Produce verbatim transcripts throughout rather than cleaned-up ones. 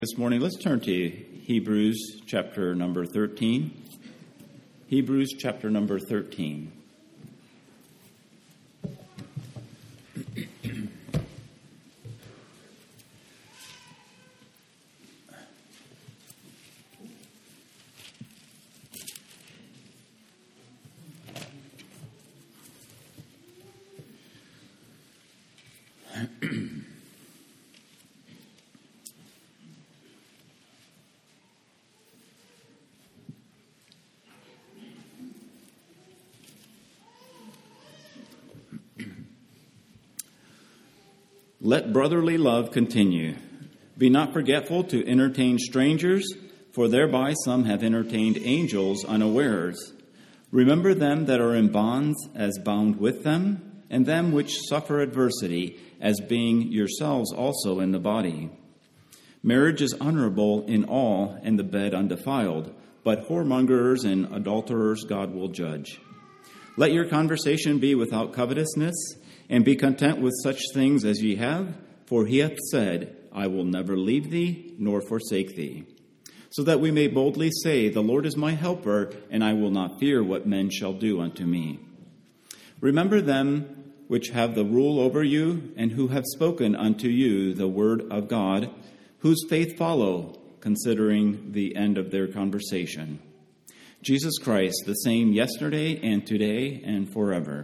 This morning, let's turn to Hebrews chapter number thirteen. Hebrews chapter number thirteen. Let brotherly love continue. Be not forgetful to entertain strangers, for thereby some have entertained angels unawares. Remember them that are in bonds as bound with them, and them which suffer adversity, as being yourselves also in the body. Marriage is honorable in all, and the bed undefiled, but whoremongers and adulterers God will judge. Let your conversation be without covetousness, and be content with such things as ye have, for he hath said, I will never leave thee, nor forsake thee. So that we may boldly say, The Lord is my helper, and I will not fear what men shall do unto me. Remember them which have the rule over you, and who have spoken unto you the word of God, whose faith follow, considering the end of their conversation. Jesus Christ, the same yesterday and today and forever.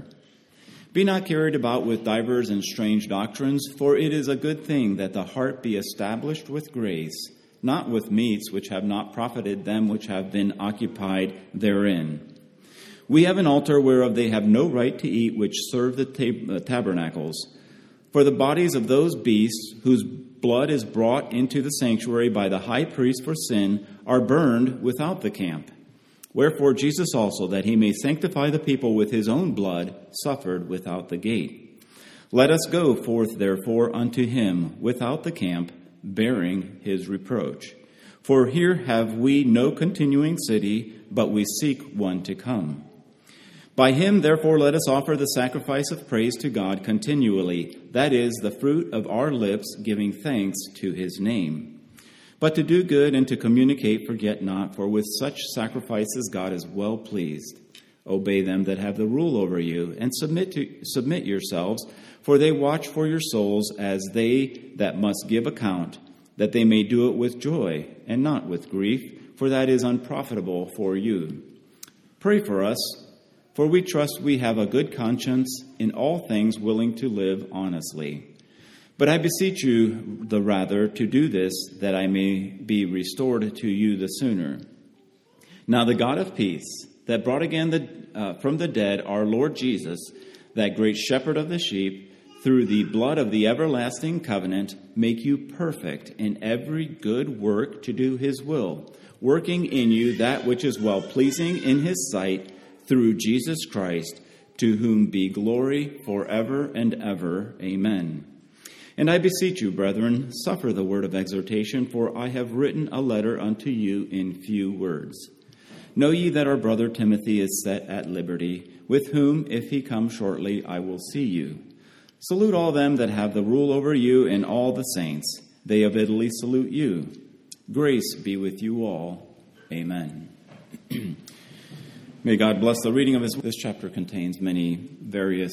Be not carried about with divers and strange doctrines, for it is a good thing that the heart be established with grace, not with meats which have not profited them which have been occupied therein. We have an altar whereof they have no right to eat, which serve the tab- tabernacles. For the bodies of those beasts whose blood is brought into the sanctuary by the high priest for sin are burned without the camp. Wherefore Jesus also, that he may sanctify the people with his own blood, suffered without the gate. Let us go forth therefore unto him without the camp, bearing his reproach. For here have we no continuing city, but we seek one to come. By him therefore let us offer the sacrifice of praise to God continually, that is, the fruit of our lips, giving thanks to his name. But to do good and to communicate forget not, for with such sacrifices God is well pleased. Obey them that have the rule over you, and submit to submit yourselves, for they watch for your souls as they that must give account, that they may do it with joy and not with grief, for that is unprofitable for you. Pray for us, for we trust we have a good conscience, in all things willing to live honestly. But I beseech you the rather to do this, that I may be restored to you the sooner. Now the God of peace, that brought again the, uh, from the dead our Lord Jesus, that great shepherd of the sheep, through the blood of the everlasting covenant, make you perfect in every good work to do his will, working in you that which is well-pleasing in his sight, through Jesus Christ, to whom be glory forever and ever. Amen. And I beseech you, brethren, suffer the word of exhortation, for I have written a letter unto you in few words. Know ye that our brother Timothy is set at liberty, with whom, if he come shortly, I will see you. Salute all them that have the rule over you, and all the saints. They of Italy salute you. Grace be with you all. Amen. May God bless the reading of his. This chapter contains many various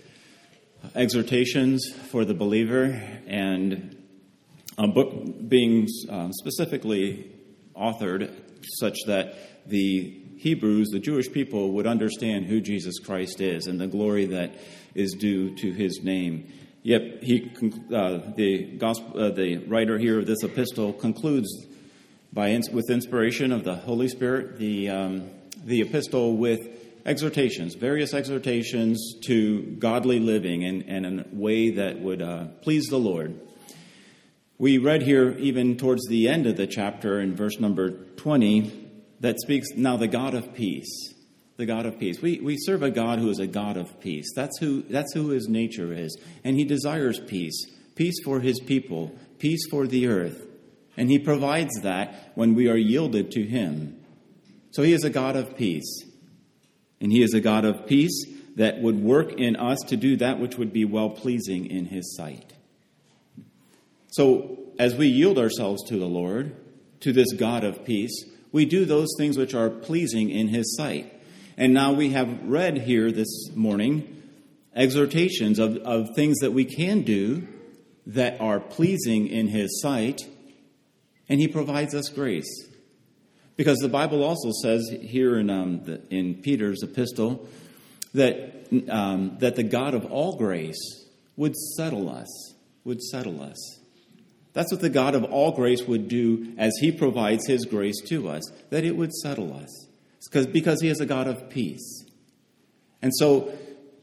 exhortations for the believer, and a book being um, specifically authored such that the Hebrews, the Jewish people, would understand who Jesus Christ is and the glory that is due to his name. Yet he, uh, the gospel, uh, the writer here of this epistle concludes by with inspiration of the Holy Spirit the um, the epistle with exhortations, various exhortations to godly living and, and in a way that would uh, please the Lord. We read here, even towards the end of the chapter, in verse number twenty, that speaks, now the God of peace, the God of peace. We we serve a God who is a God of peace. That's who that's who his nature is. And he desires peace, peace for his people, peace for the earth. And he provides that when we are yielded to him. So he is a God of peace. And he is a God of peace that would work in us to do that which would be well-pleasing in his sight. So as we yield ourselves to the Lord, to this God of peace, we do those things which are pleasing in his sight. And now we have read here this morning exhortations of, of things that we can do that are pleasing in his sight, and he provides us grace. Because the Bible also says here in um, the, in Peter's epistle that um, that the God of all grace would settle us, would settle us. That's what the God of all grace would do as he provides his grace to us, that it would settle us. It's because, because he is a God of peace. And so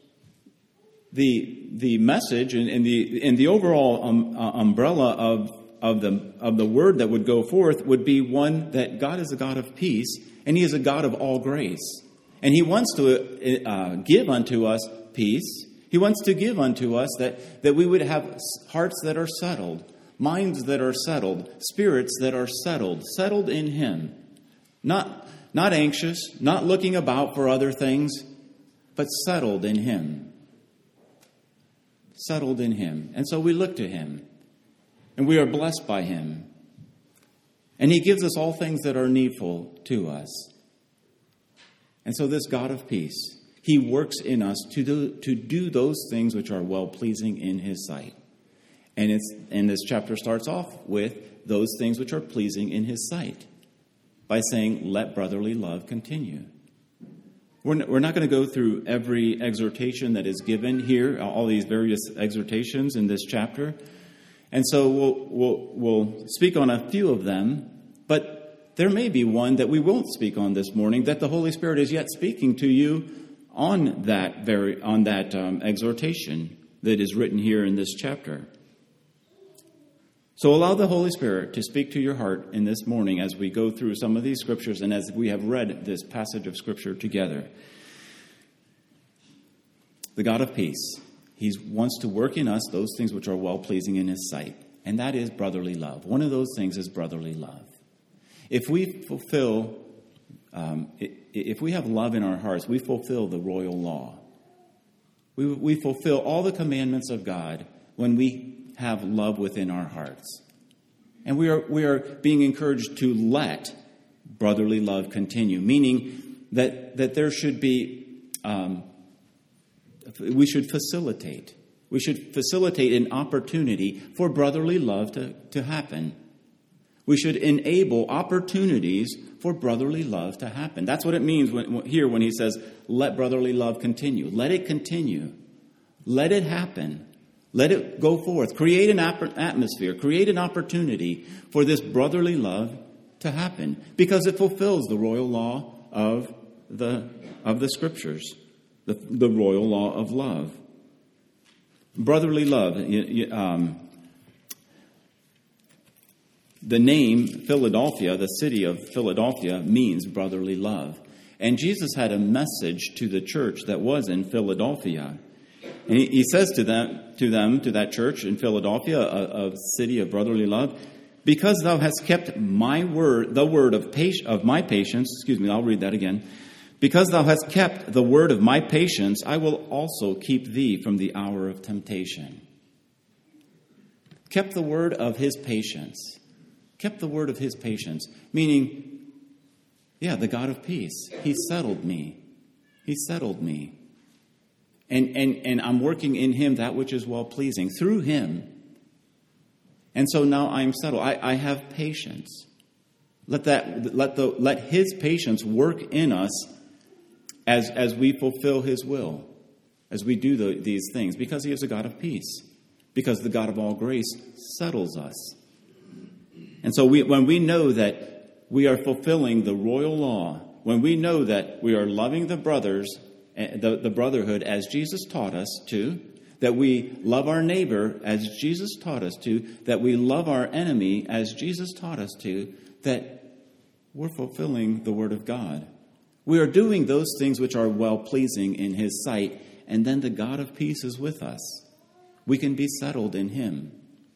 the the message and, and the and the overall um, uh, umbrella of of the of the word that would go forth would be one that God is a God of peace, and he is a God of all grace. And he wants to uh, give unto us peace. He wants to give unto us that, that we would have hearts that are settled, minds that are settled, spirits that are settled, settled in him. Not, not anxious, not looking about for other things, but settled in him. Settled in him. And so we look to him, and we are blessed by him. And he gives us all things that are needful to us. And so this God of peace, he works in us to do, to do those things which are well-pleasing in his sight. And it's and this chapter starts off with those things which are pleasing in his sight by saying, let brotherly love continue. We're not, we're not going to go through every exhortation that is given here, all these various exhortations in this chapter. And so we'll, we'll, we'll speak on a few of them, but there may be one that we won't speak on this morning, that the Holy Spirit is yet speaking to you on that very on that um, exhortation that is written here in this chapter. So allow the Holy Spirit to speak to your heart in this morning as we go through some of these scriptures and as we have read this passage of Scripture together. The God of peace, he wants to work in us those things which are well-pleasing in his sight, and that is brotherly love. One of those things is brotherly love. If we fulfill, um, if we have love in our hearts, we fulfill the royal law. We, we fulfill all the commandments of God when we have love within our hearts. And we are we are being encouraged to let brotherly love continue, meaning that, that there should be, um, we should facilitate. We should facilitate an opportunity for brotherly love to, to happen. We should enable opportunities for brotherly love to happen. That's what it means when, here when he says, let brotherly love continue. Let it continue. Let it happen. Let it go forth. Create an atmosphere. Create an opportunity for this brotherly love to happen, because it fulfills the royal law of the, of the Scriptures, the, the royal law of love. Brotherly love. Um, The name Philadelphia, the city of Philadelphia, means brotherly love. And Jesus had a message to the church that was in Philadelphia. And he, he says to them, to them, to that church in Philadelphia, a, a city of brotherly love, because thou hast kept my word, the word of, patience, of my patience, excuse me, I'll read that again. Because thou hast kept the word of my patience, I will also keep thee from the hour of temptation. Kept the word of his patience. Kept the word of his patience, meaning, yeah, the God of peace. He settled me. He settled me. And, and, and I'm working in him that which is well-pleasing through him. And so now I'm settled. I, I have patience. Let that let the let his patience work in us as, as we fulfill his will, as we do the, these things, because he is a God of peace, because the God of all grace settles us. And so we, when we know that we are fulfilling the royal law, when we know that we are loving the brothers, the, the brotherhood as Jesus taught us to, that we love our neighbor as Jesus taught us to, that we love our enemy as Jesus taught us to, that we're fulfilling the word of God. We are doing those things which are well-pleasing in his sight, and then the God of peace is with us. We can be settled in him.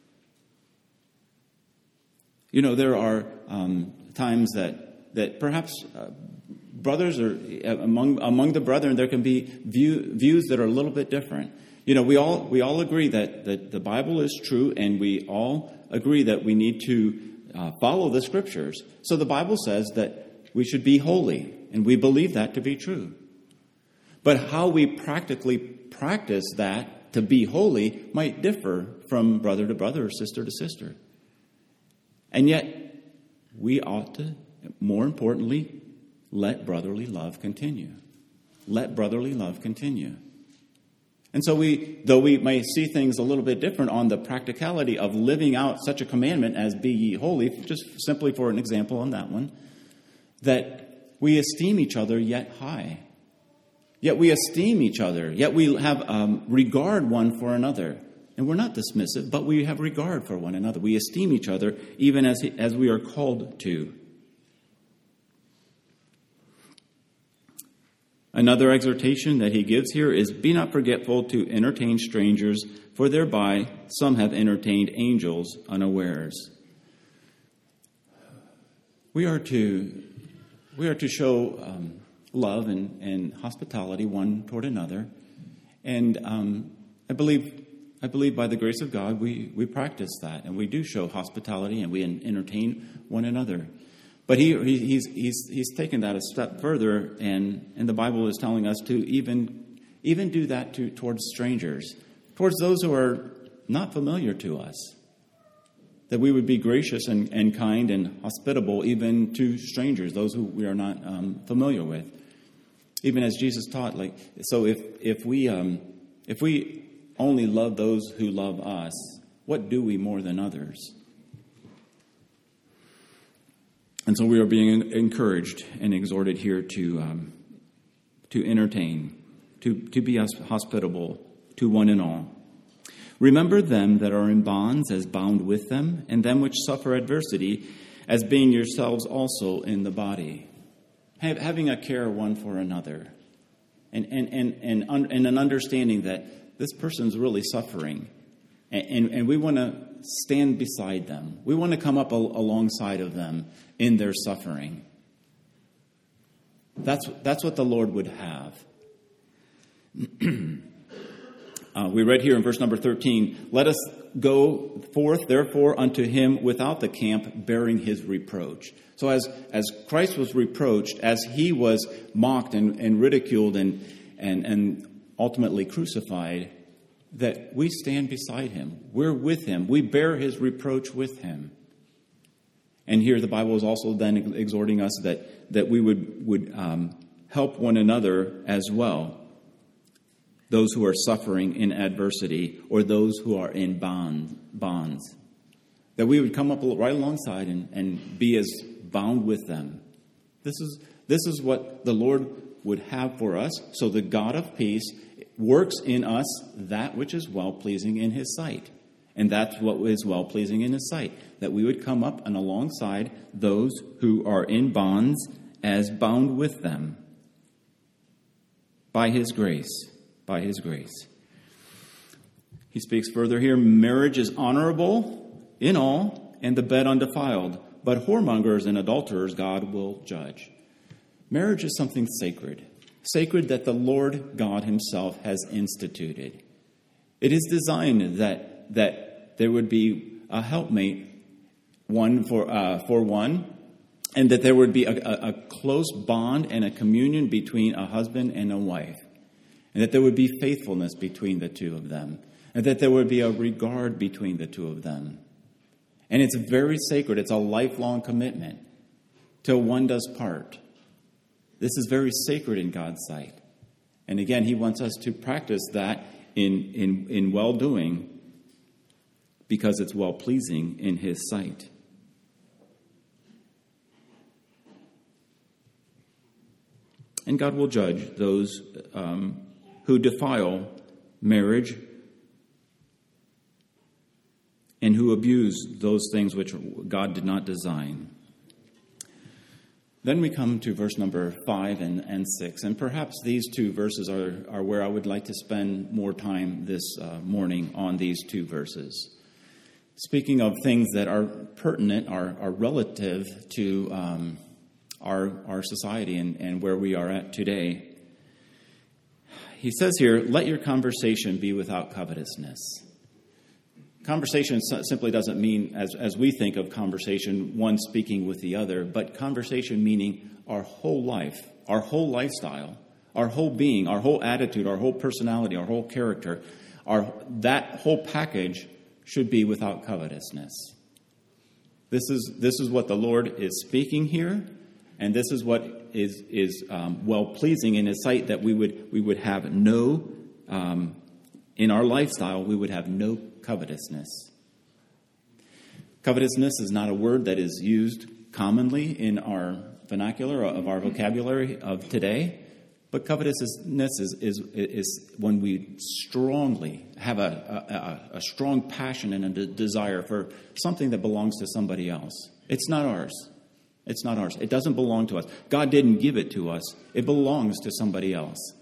You know, there are um, times that that perhaps uh, brothers or among among the brethren there can be view, views that are a little bit different. You know, we all we all agree that, that the Bible is true, and we all agree that we need to uh, follow the Scriptures. So the Bible says that we should be holy, and we believe that to be true. But how we practically practice that to be holy might differ from brother to brother or sister to sister. And yet, we ought to, more importantly, let brotherly love continue. Let brotherly love continue. And so we, though we may see things a little bit different on the practicality of living out such a commandment as be ye holy, just simply for an example on that one, that we esteem each other yet high. Yet we esteem each other, yet we have um, regard one for another. And we're not dismissive, but we have regard for one another. We esteem each other even as, as we are called to. Another exhortation that he gives here is, be not forgetful to entertain strangers, for thereby some have entertained angels unawares. We are to, we are to show um, love and, and hospitality one toward another. And um, I believe I believe by the grace of God we, we practice that, and we do show hospitality and we entertain one another. But he, he's, he's, he's taken that a step further, and, and the Bible is telling us to even, even do that to, towards strangers, towards those who are not familiar to us, that we would be gracious and, and kind and hospitable even to strangers, those who we are not um, familiar with. Even as Jesus taught, like, so if, if we um, if we only love those who love us, what do we more than others? And so we are being encouraged and exhorted here to um, to entertain, to, to be hospitable to one and all. Remember them that are in bonds as bound with them, and them which suffer adversity, as being yourselves also in the body. Having a care one for another, and and and and, un, and an understanding that this person's really suffering, and, and, and we want to stand beside them. We want to come up al- alongside of them in their suffering. That's that's what the Lord would have. uh, we read here in verse number thirteen, let us go forth, therefore, unto him without the camp, bearing his reproach. So as, as Christ was reproached, as he was mocked and, and ridiculed and, and, and ultimately crucified, that we stand beside him. We're with him. We bear his reproach with him. And here the Bible is also then exhorting us that, that we would, would um, help one another as well. Those who are suffering in adversity, or those who are in bond, bonds. That we would come up right alongside and, and be as bound with them. This is this is what the Lord would have for us. So the God of peace works in us that which is well-pleasing in his sight. And that's what is well-pleasing in his sight. That we would come up and alongside those who are in bonds as bound with them. By his grace. By his grace. He speaks further here. Marriage is honorable in all, and the bed undefiled. But whoremongers and adulterers God will judge. Marriage is something sacred. Sacred that the Lord God himself has instituted. It is designed that, that there would be a helpmate, one for, uh, for one, and that there would be a, a, a close bond and a communion between a husband and a wife. And that there would be faithfulness between the two of them. And that there would be a regard between the two of them. And it's very sacred. It's a lifelong commitment. Till one does part. This is very sacred in God's sight. And again, he wants us to practice that in, in, in well-doing, because it's well-pleasing in his sight. And God will judge those um, who defile marriage and who abuse those things which God did not design. Then we come to verse number five and, and six. And perhaps these two verses are, are where I would like to spend more time this uh, morning on these two verses. Speaking of things that are pertinent, are, are relative to um, our, our society and, and where we are at today. he says here, let your conversation be without covetousness. Conversation simply doesn't mean, as, as we think of conversation, one speaking with the other, but conversation meaning our whole life, our whole lifestyle, our whole being, our whole attitude, our whole personality, our whole character, our that whole package should be without covetousness. This is this is what the Lord is speaking here, and this is what is is um, well pleasing in His sight, that we would we would have no um, in our lifestyle we would have no covetousness. Covetousness is not a word that is used commonly in our vernacular of our vocabulary of today, but covetousness is is, is when we strongly have a, a, a strong passion and a de- desire for something that belongs to somebody else. It's not ours. It's not ours. It doesn't belong to us. God didn't give it to us. It belongs to somebody else.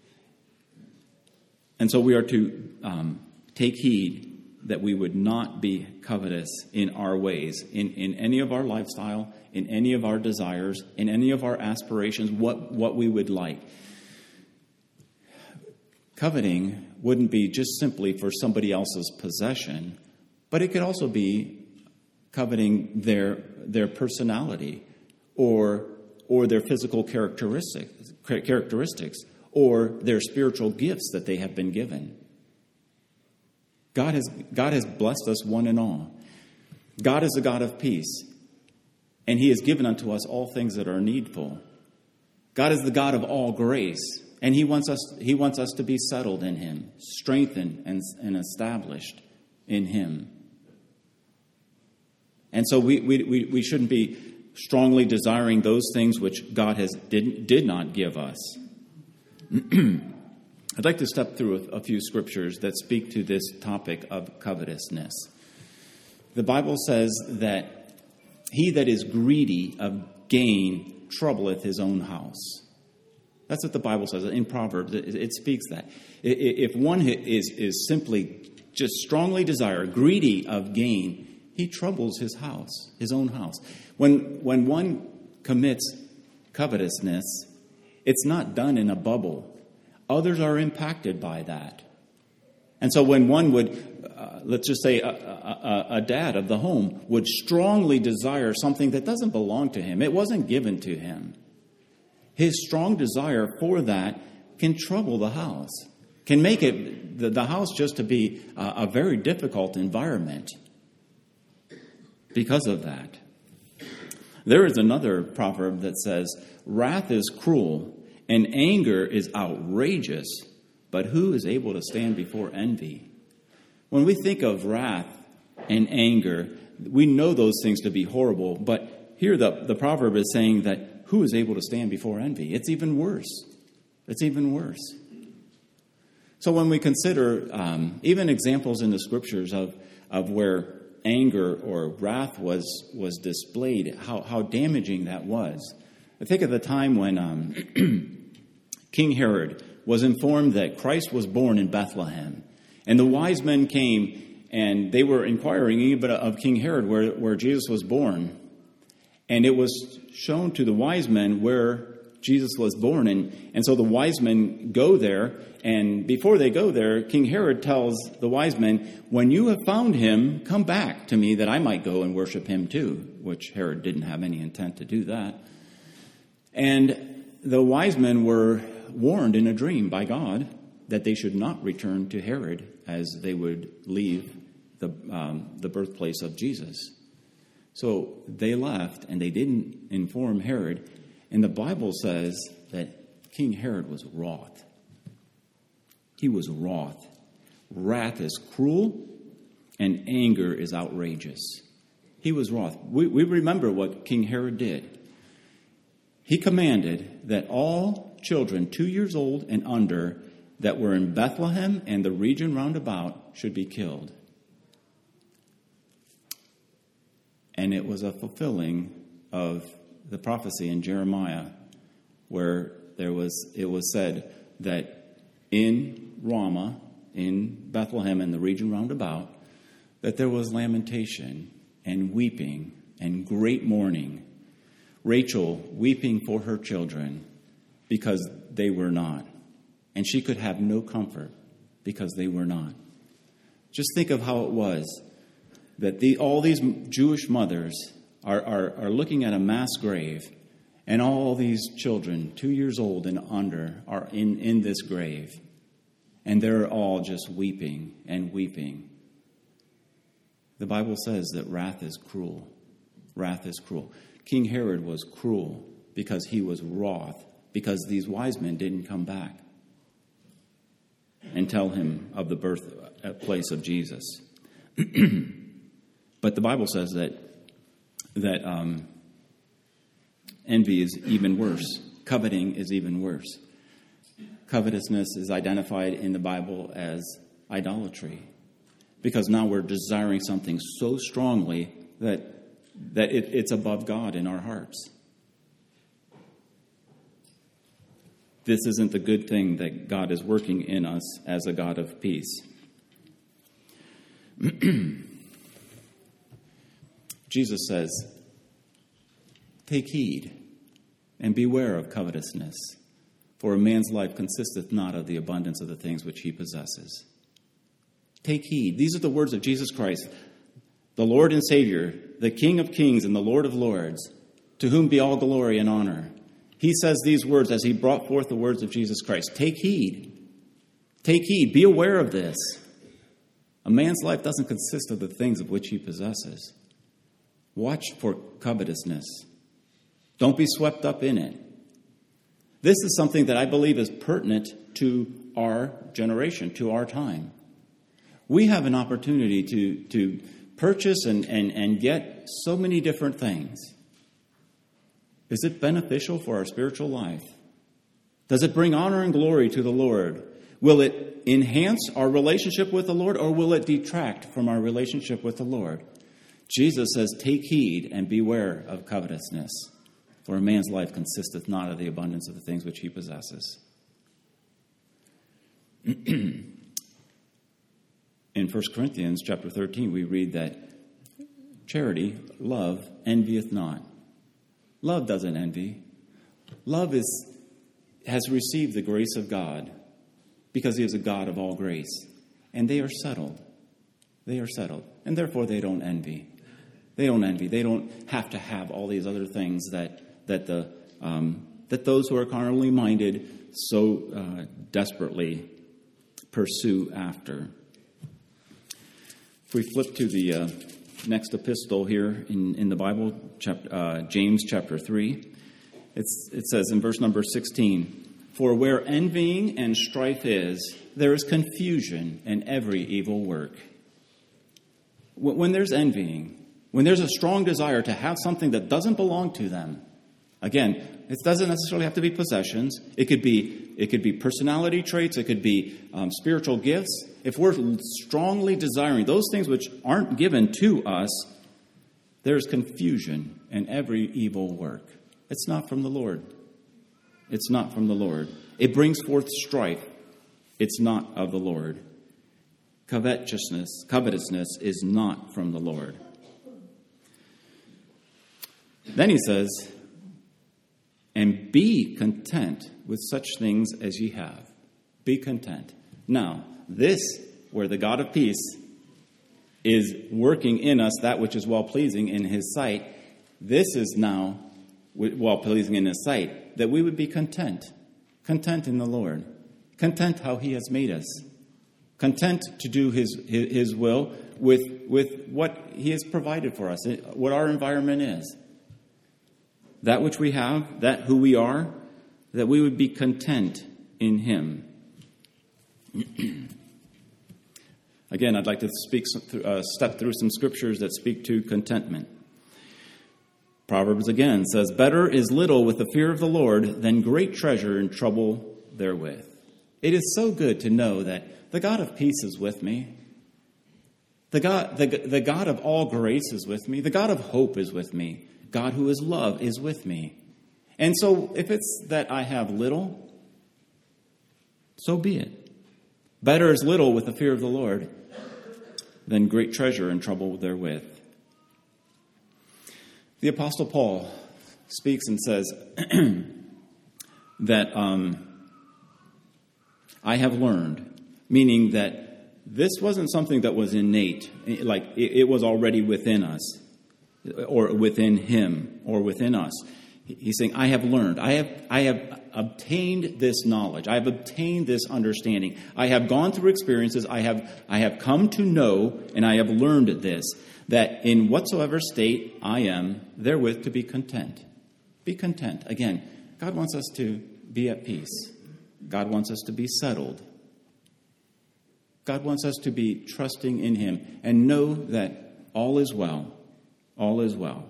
And so we are to um, take heed that we would not be covetous in our ways, in, in any of our lifestyle, in any of our desires, in any of our aspirations, what, what we would like. Coveting wouldn't be just simply for somebody else's possession, but it could also be coveting their their personality or or their physical characteristics, characteristics or their spiritual gifts that they have been given. God has God has blessed us one and all. God is a God of peace, and He has given unto us all things that are needful. God is the God of all grace, and He wants us He wants us to be settled in Him, strengthened and, and established in Him. And so we, we we shouldn't be strongly desiring those things which God has did, did not give us. I'd like to step through a, a few scriptures that speak to this topic of covetousness. The Bible says that he that is greedy of gain troubleth his own house. That's what the Bible says. In Proverbs, it, it speaks that. If one is, is simply just strongly desire, greedy of gain, he troubles his house, his own house. When, when one commits covetousness, it's not done in a bubble. Others are impacted by that. And so when one would, uh, let's just say a, a, a dad of the home would strongly desire something that doesn't belong to him, it wasn't given to him, his strong desire for that can trouble the house, can make it the, the house just to be a, a very difficult environment because of that. There is another proverb that says, wrath is cruel and anger is outrageous, but who is able to stand before envy? When we think of wrath and anger, we know those things to be horrible, but here the, the proverb is saying that who is able to stand before envy? It's even worse. It's even worse. So when we consider um, even examples in the scriptures of, of where anger or wrath was was displayed, how, how damaging that was. I think of the time when um, King Herod was informed that Christ was born in Bethlehem. And the wise men came and they were inquiring even of King Herod where, where Jesus was born. And it was shown to the wise men where Jesus was born. And, and so the wise men go there. And before they go there, King Herod tells the wise men, when you have found him, come back to me that I might go and worship him too, which Herod didn't have any intent to do that. And the wise men were warned in a dream by God that they should not return to Herod as they would leave the um, the birthplace of Jesus. So they left and they didn't inform Herod. And the Bible says that King Herod was wroth. He was wroth. Wrath is cruel and anger is outrageous. He was wroth. We, we remember what King Herod did. He commanded that all children two years old and under that were in Bethlehem and the region round about should be killed. And it was a fulfilling of the prophecy in Jeremiah where there was it was said that in Ramah, in Bethlehem and the region round about, that there was lamentation and weeping and great mourning. Rachel weeping for her children because they were not. and she could have no comfort because they were not. Just think of how it was that the, all these Jewish mothers are, are, are looking at a mass grave, and all these children, two years old and under, are in, in this grave. And they're all just weeping and weeping. The Bible says that wrath is cruel. Wrath is cruel. King Herod was cruel because he was wroth, because these wise men didn't come back and tell him of the birthplace of Jesus. But the Bible says that that um, envy is even worse. Coveting is even worse. Covetousness is identified in the Bible as idolatry, because now we're desiring something so strongly that that it, it's above God in our hearts. This isn't the good thing that God is working in us as a God of peace. Jesus says, "Take heed and beware of covetousness, for a man's life consisteth not of the abundance of the things which he possesses." Take heed. These are the words of Jesus Christ, the Lord and Savior, the King of kings and the Lord of lords, to whom be all glory and honor. He says these words as he brought forth the words of Jesus Christ. Take heed. Take heed. Be aware of this. A man's life doesn't consist of the things of which he possesses. Watch for covetousness. Don't be swept up in it. This is something that I believe is pertinent to our generation, to our time. We have an opportunity to, to purchase and, and, and get so many different things. Is it beneficial for our spiritual life? Does it bring honor and glory to the Lord? Will it enhance our relationship with the Lord, or will it detract from our relationship with the Lord? Jesus says, "Take heed and beware of covetousness, for a man's life consisteth not of the abundance of the things which he possesses." In First Corinthians chapter thirteen, we read that charity, love, envieth not. Love doesn't envy. Love is has received the grace of God because he is a God of all grace. And they are settled. They are settled. And therefore they don't envy. They don't envy. They don't have to have all these other things that that the um, that those who are carnally minded so uh, desperately pursue after. If we flip to the uh, next epistle here in, in the Bible, chapter, uh, James chapter three, it's, it says in verse number sixteen, "For where envying and strife is, there is confusion in every evil work." When there's envying, when there's a strong desire to have something that doesn't belong to them, again, it doesn't necessarily have to be possessions. It could be it could be personality traits. It could be um, spiritual gifts. If we're strongly desiring those things which aren't given to us, there's confusion in every evil work. It's not from the Lord. It's not from the Lord. It brings forth strife. It's not of the Lord. Covetousness, covetousness is not from the Lord. Then he says, "And be content with such things as ye have." Be content. Now, this, where the God of peace is working in us that which is well-pleasing in his sight, this is now well-pleasing in his sight, that we would be content. Content in the Lord. Content how he has made us. Content to do his, his, his will with, with what he has provided for us, what our environment is. That which we have, that who we are, that we would be content in him. Again, I'd like to speak, uh, step through some scriptures that speak to contentment. Proverbs again says, "Better is little with the fear of the Lord than great treasure and trouble therewith." It is so good to know that the God of peace is with me. The God, the, the God of all grace is with me. The God of hope is with me. God who is love is with me. And so if it's that I have little, so be it. Better is little with the fear of the Lord than great treasure and trouble therewith. The Apostle Paul speaks and says that um, I have learned, meaning that this wasn't something that was innate, like it was already within us, or within him, or within us. He's saying, I have learned, I have, I have obtained this knowledge, I have obtained this understanding, I have gone through experiences, I have, I have come to know, and I have learned this, that in whatsoever state I am, therewith to be content. Be content. Again, God wants us to be at peace. God wants us to be settled. God wants us to be trusting in him and know that all is well. All is well.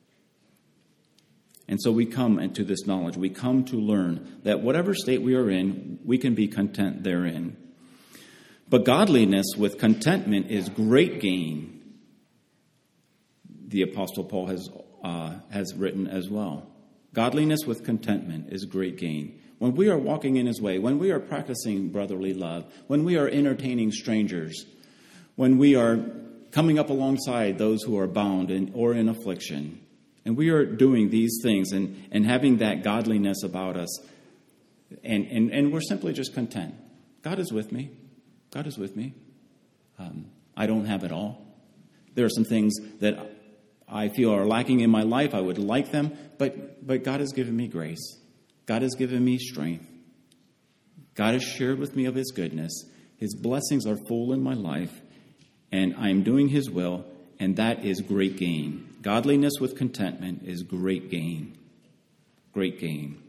And so we come into this knowledge. We come to learn that whatever state we are in, we can be content therein. But godliness with contentment is great gain. The Apostle Paul has uh, has written as well. Godliness with contentment is great gain. When we are walking in his way, when we are practicing brotherly love, when we are entertaining strangers, when we are coming up alongside those who are bound in, or in affliction, and we are doing these things and, and having that godliness about us, and, and, and we're simply just content. God is with me. God is with me. Um, I don't have it all. There are some things that I feel are lacking in my life. I would like them, but but God has given me grace. God has given me strength. God has shared with me of his goodness. His blessings are full in my life, and I am doing his will, and that is great gain. Godliness with contentment is great gain. Great gain.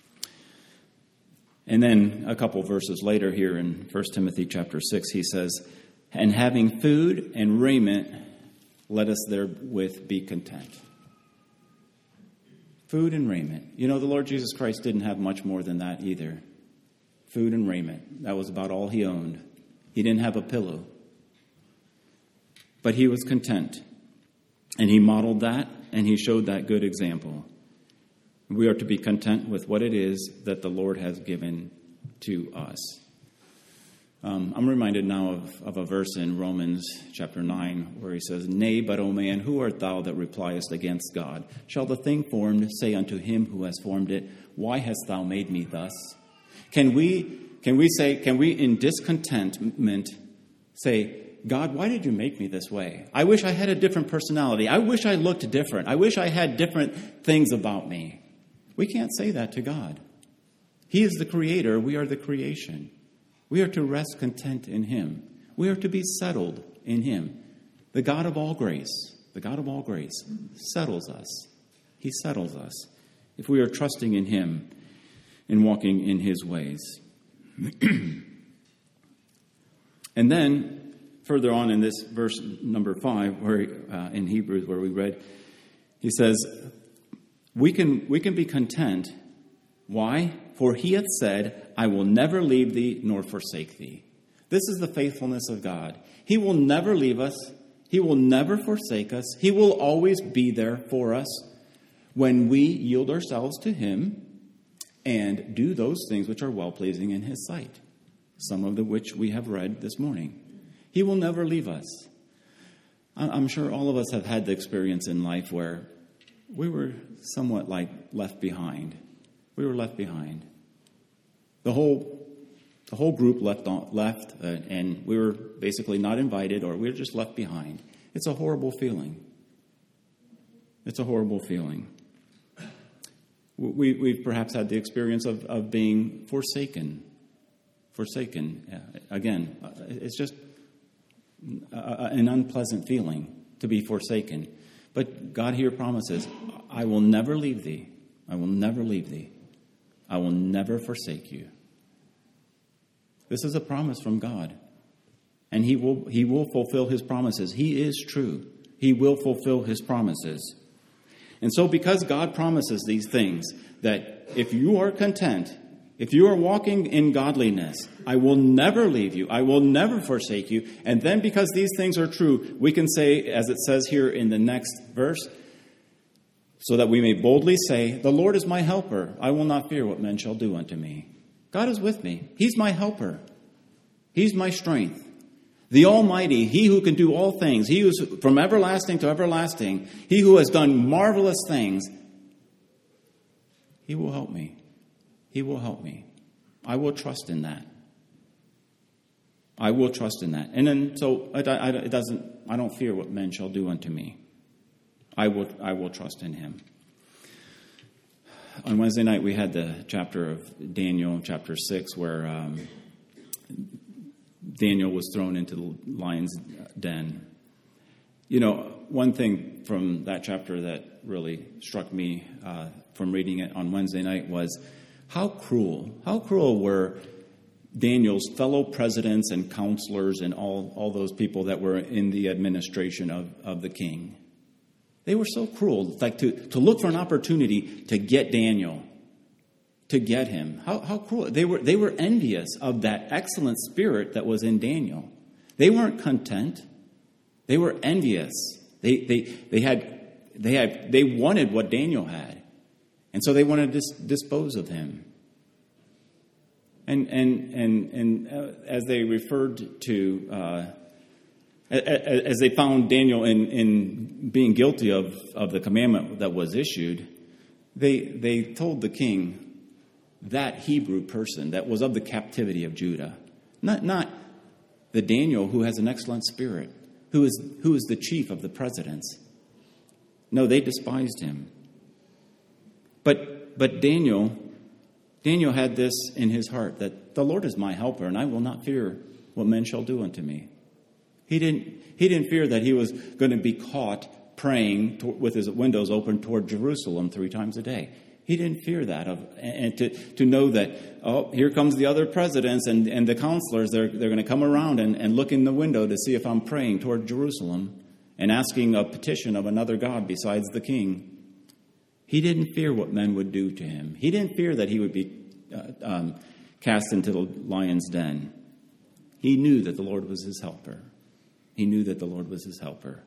And then a couple verses later here in First Timothy chapter six, he says, and having food and raiment, let us therewith be content. Food and raiment. You know, the Lord Jesus Christ didn't have much more than that either. Food and raiment. That was about all he owned. He didn't have a pillow. But he was content. And he modeled that, and he showed that good example. We are to be content with what it is that the Lord has given to us. Um, I'm reminded now of, of a verse in Romans chapter nine where he says, Nay, but, O man, who art thou that repliest against God? Shall the thing formed say unto him who has formed it, Why hast thou made me thus? Can we, can we say, can we in discontentment say, God, why did you make me this way? I wish I had a different personality. I wish I looked different. I wish I had different things about me. We can't say that to God. He is the creator. We are the creation. We are to rest content in him. We are to be settled in him. The God of all grace, the God of all grace settles us. He settles us if we are trusting in him and walking in his ways. And then further on in this verse number five, where uh, in Hebrews where we read, he says, we can we can be content. Why? For he hath said, I will never leave thee nor forsake thee. This is the faithfulness of God. He will never leave us. He will never forsake us. He will always be there for us when we yield ourselves to him and do those things which are well-pleasing in his sight, some of the which we have read this morning. He will never leave us. I'm sure all of us have had the experience in life where we were somewhat like left behind. We were left behind. The whole, the whole group left, on, left, uh, and we were basically not invited, or we were just left behind. It's a horrible feeling. It's a horrible feeling. We, we've perhaps had the experience of, of being forsaken. Forsaken. Uh, again, uh, it's just a, an unpleasant feeling to be forsaken. But God here promises, I will never leave thee. I will never leave thee. I will never forsake you. This is a promise from God. And he will he will fulfill his promises. He is true. He will fulfill his promises. And so because God promises these things, that if you are content, if you are walking in godliness, I will never leave you. I will never forsake you. And then because these things are true, we can say, as it says here in the next verse, so that we may boldly say, the Lord is my helper. I will not fear what men shall do unto me. God is with me. He's my helper. He's my strength. The Almighty, he who can do all things, he who is from everlasting to everlasting, he who has done marvelous things, he will help me. He will help me. I will trust in that. I will trust in that. And then, so it, I, it doesn't, I don't fear what men shall do unto me. I will, I will trust in him. On Wednesday night, we had the chapter of Daniel, chapter six, where um, Daniel was thrown into the lion's den. You know, one thing from that chapter that really struck me uh, from reading it on Wednesday night was how cruel, how cruel were Daniel's fellow presidents and counselors and all, all those people that were in the administration of, of the king. They were so cruel, like to, to look for an opportunity to get Daniel, to get him. How, how cruel. They were, they were envious of that excellent spirit that was in Daniel. They weren't content. They were envious. They, they, they, had, they, had, they wanted what Daniel had. And so they wanted to dis- dispose of him. And, and, and, and uh, as they referred to... Uh, As they found Daniel in, in being guilty of, of the commandment that was issued, they they told the king that Hebrew person that was of the captivity of Judah, not not the Daniel who has an excellent spirit, who is who is the chief of the presidents. No, they despised him. But but Daniel, Daniel had this in his heart, that the Lord is my helper, and I will not fear what men shall do unto me. He didn't, he didn't fear that he was going to be caught praying to, with his windows open toward Jerusalem three times a day. He didn't fear that. Of, and to, to know that, oh, here comes the other presidents and, and the counselors. They're, they're going to come around and, and look in the window to see if I'm praying toward Jerusalem and asking a petition of another God besides the king. He didn't fear what men would do to him. He didn't fear that he would be uh, um, cast into the lion's den. He knew that the Lord was his helper. He knew that the Lord was his helper.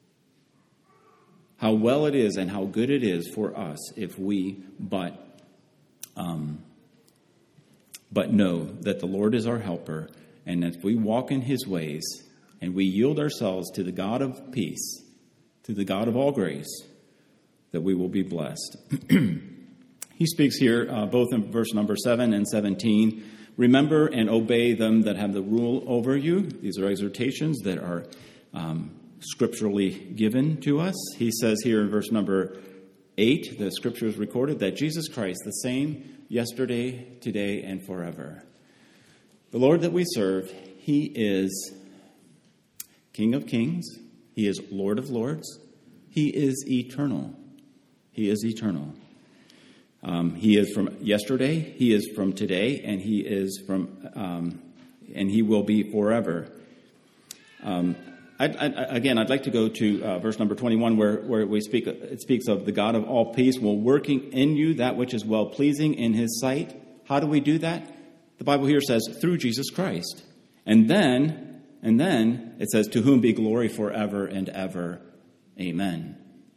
How well it is and how good it is for us if we but um, but know that the Lord is our helper, and if we walk in his ways and we yield ourselves to the God of peace, to the God of all grace, that we will be blessed. He speaks here uh, both in verse number seven and seventeen. Remember and obey them that have the rule over you. These are exhortations that are um, scripturally given to us. He says here in verse number eight, the scripture is recorded that Jesus Christ, the same yesterday, today, and forever. The Lord that we serve, he is King of kings. He is Lord of lords. He is eternal. He is eternal. Um, he is from yesterday, he is from today, and he is from, um, and he will be forever. Um, I, I, again, I'd like to go to uh, verse number twenty-one, where, where we speak. It speaks of the God of all peace, will working in you that which is well pleasing in his sight. How do we do that? The Bible here says through Jesus Christ, and then, and then it says to whom be glory forever and ever. Amen.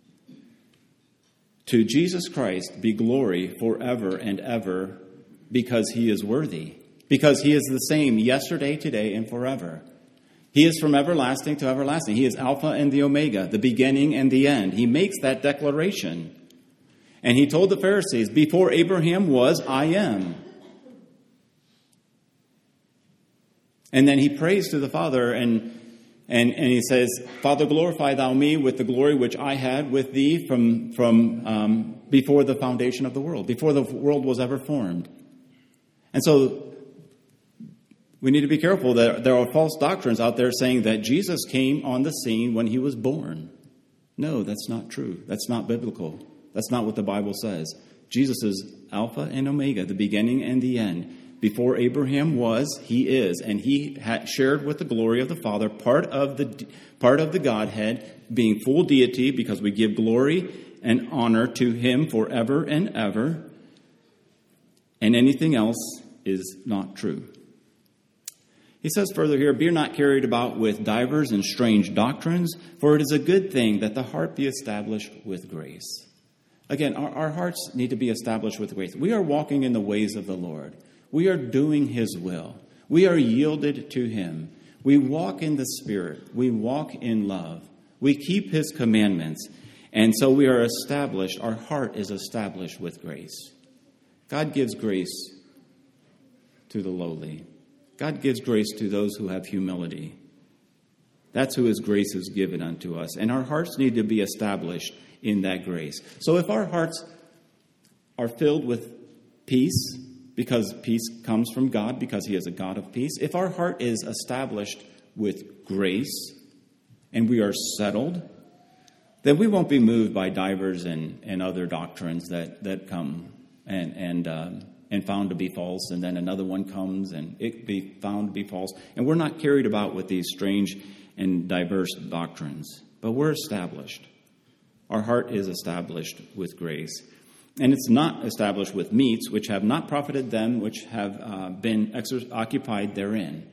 To Jesus Christ be glory forever and ever, because he is worthy, because he is the same yesterday, today, and forever. He is from everlasting to everlasting. He is Alpha and the Omega, the beginning and the end. He makes that declaration. And he told the Pharisees, before Abraham was, I am. And then he prays to the Father and And, and he says, Father, glorify thou me with the glory which I had with thee from, from um, before the foundation of the world, before the world was ever formed. And so we need to be careful that there are false doctrines out there saying that Jesus came on the scene when he was born. No, that's not true. That's not biblical. That's not what the Bible says. Jesus is Alpha and Omega, the beginning and the end. Before Abraham was, he is, and he had shared with the glory of the Father, part of the part of the Godhead, being full deity, because we give glory and honor to him forever and ever, and anything else is not true. He says further here, be not carried about with divers and strange doctrines, for it is a good thing that the heart be established with grace. Again, our, our hearts need to be established with grace. We are walking in the ways of the Lord. We are doing his will. We are yielded to him. We walk in the Spirit. We walk in love. We keep his commandments. And so we are established. Our heart is established with grace. God gives grace to the lowly. God gives grace to those who have humility. That's who his grace is given unto us. And our hearts need to be established in that grace. So if our hearts are filled with peace, because peace comes from God, because he is a God of peace, if our heart is established with grace and we are settled, then we won't be moved by divers and, and other doctrines that, that come and and um, and found to be false, and then another one comes and it be found to be false. And we're not carried about with these strange and diverse doctrines, but we're established. Our heart is established with grace. And it's not established with meats, which have not profited them, which have uh, been exer- occupied therein.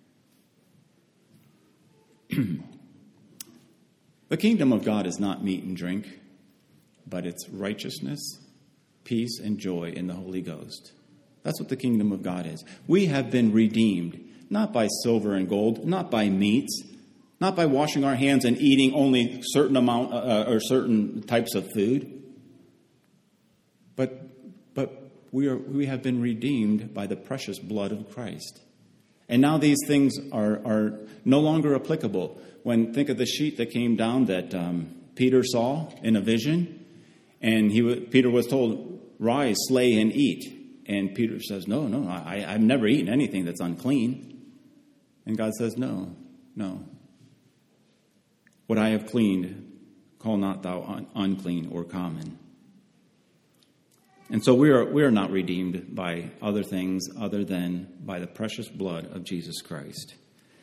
The kingdom of God is not meat and drink, but it's righteousness, peace, and joy in the Holy Ghost. That's what the kingdom of God is. We have been redeemed, not by silver and gold, not by meats, not by washing our hands and eating only certain amount uh, or certain types of food. But but we are we have been redeemed by the precious blood of Christ. And now these things are, are no longer applicable. When think of the sheet that came down that um, Peter saw in a vision, and he Peter was told, "Rise, slay, and eat." And Peter says, "No, no, I, I've never eaten anything that's unclean." And God says, "No, no. What I have cleaned, call not thou un- unclean or common." And so we are we are not redeemed by other things other than by the precious blood of Jesus Christ.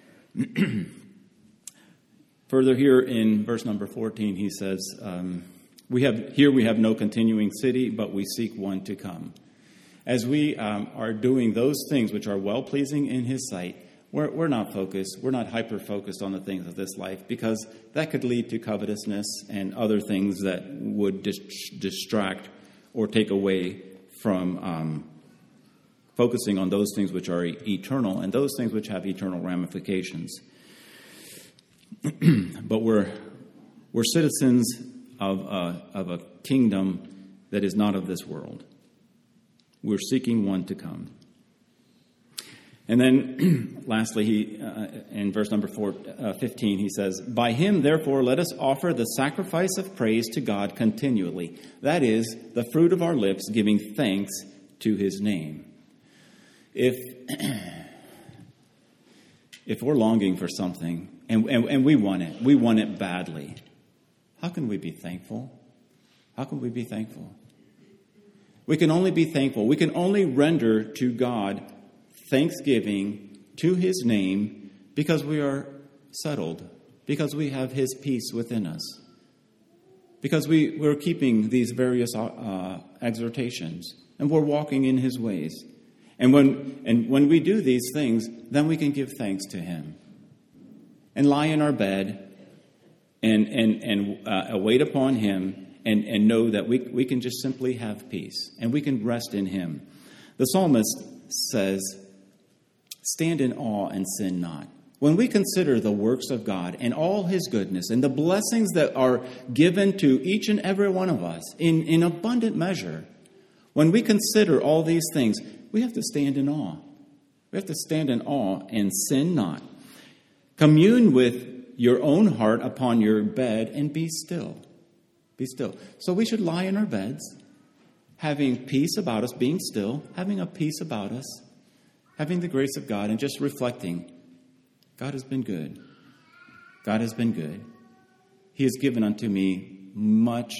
Further here in verse number fourteen, he says, um, "We have here we have no continuing city, but we seek one to come." As we um, are doing those things which are well-pleasing in his sight, we're, we're not focused, we're not hyper-focused on the things of this life, because that could lead to covetousness and other things that would dis- distract or take away from um, focusing on those things which are e- eternal and those things which have eternal ramifications. But we're we're citizens of a, of a kingdom that is not of this world. We're seeking one to come. And then, lastly, he uh, in verse number four, uh, fifteen, he says, "By him, therefore, let us offer the sacrifice of praise to God continually. That is, the fruit of our lips, giving thanks to his name." If if we're longing for something, and, and, and we want it, we want it badly, how can we be thankful? How can we be thankful? We can only be thankful. We can only render to God thanksgiving to his name because we are settled, because we have his peace within us, because we, we're keeping these various uh, exhortations, and we're walking in his ways. And when and when we do these things, then we can give thanks to him and lie in our bed and and and uh, wait upon him and, and know that we we can just simply have peace and we can rest in him. The psalmist says, "Stand in awe and sin not." When we consider the works of God and all his goodness and the blessings that are given to each and every one of us in, in abundant measure, when we consider all these things, we have to stand in awe. We have to stand in awe and sin not. Commune with your own heart upon your bed and be still. Be still. So we should lie in our beds, having peace about us, being still, having a peace about us, having the grace of God, and just reflecting, God has been good. God has been good. He has given unto me much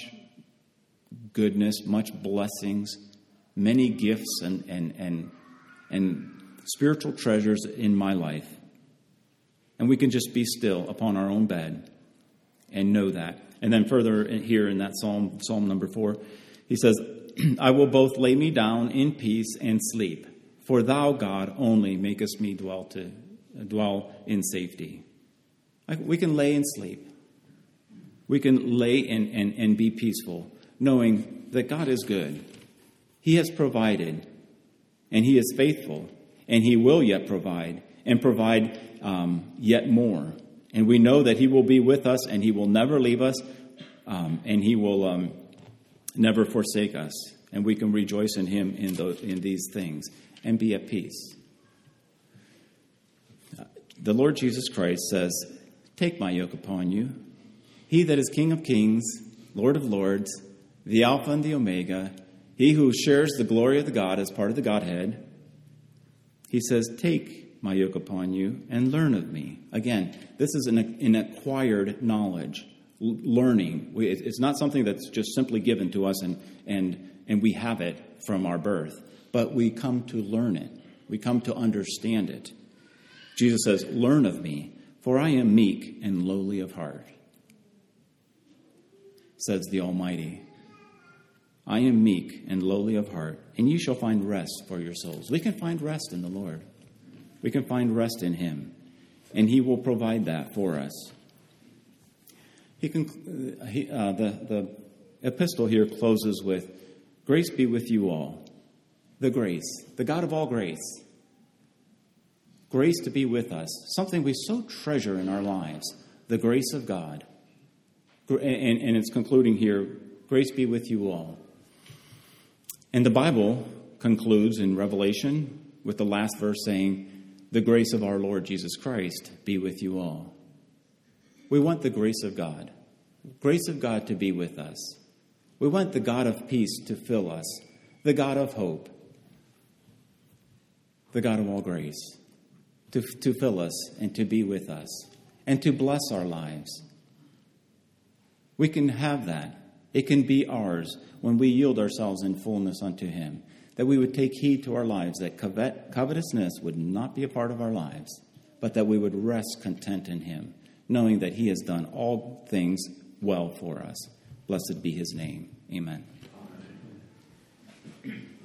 goodness, much blessings, many gifts and and and, and spiritual treasures in my life. And we can just be still upon our own bed and know that. And then further here in that psalm, Psalm number four, he says, "I will both lay me down in peace and sleep. For thou, God, only makest me dwell to dwell in safety." Like we can lay and sleep. We can lay and, and, and be peaceful, knowing that God is good. He has provided, and he is faithful, and he will yet provide, and provide um, yet more. And we know that he will be with us, and he will never leave us, um, and he will um, never forsake us. And we can rejoice in him in, those, in these things and be at peace. the Lord Jesus Christ says, "Take my yoke upon you. He that is King of kings, Lord of lords, the Alpha and the Omega, he who shares the glory of the God as part of the Godhead." He says, "Take my yoke upon you and learn of me." Again, this is an, an acquired knowledge, l- learning. We, it's not something that's just simply given to us and, and, and we have it from our birth, but we come to learn it. We come to understand it. Jesus says, "Learn of me, for I am meek and lowly of heart," says the Almighty. "I am meek and lowly of heart, and you shall find rest for your souls." We can find rest in the Lord. We can find rest in him, and he will provide that for us. He, conc- he uh, the, the epistle here closes with, "Grace be with you all." The grace, the God of all grace. Grace to be with us, something we so treasure in our lives, the grace of God. And, and it's concluding here, "Grace be with you all." And the Bible concludes in Revelation with the last verse saying, "The grace of our Lord Jesus Christ be with you all." We want the grace of God, grace of God to be with us. We want the God of peace to fill us, the God of hope, the God of all grace, to, to fill us and to be with us and to bless our lives. We can have that. It can be ours when we yield ourselves in fullness unto him, that we would take heed to our lives, that covet, covetousness would not be a part of our lives, but that we would rest content in him, knowing that he has done all things well for us. Blessed be his name. Amen. Amen.